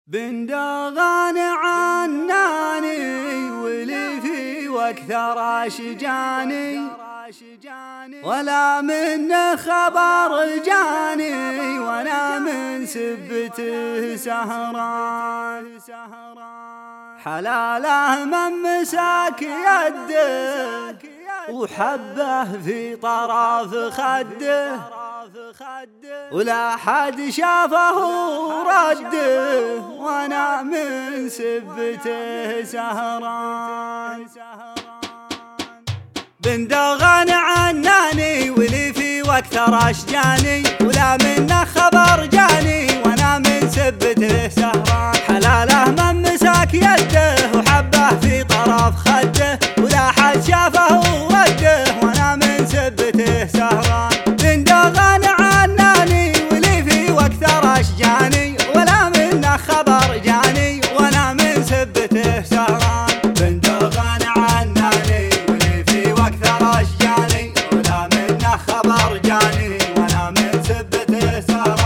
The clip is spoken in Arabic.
بندغان عناني ولفي واكثر اشجاني، ولا من خبر جاني وانا من سبته سهران. حلاله من مساك يده وحبه في طرف خده، ولا حد شافه رده وانا من سبته سهران. بندغان عناني ولفي واكثر اشجاني، ولا منه خبر جاني وانا من سبته سهران. حلاله من مساك يده وحبه في طرف خده، ولا حد شافه رده وانا من سبته سهران. بندغان عناني ولفي واكثر اشجاني، ولا منه خبر جاني وانا من سبته سهران. بندغان عناني ولفي واكثر اشجاني، ولا منه خبر جاني وانا من سبته سهران.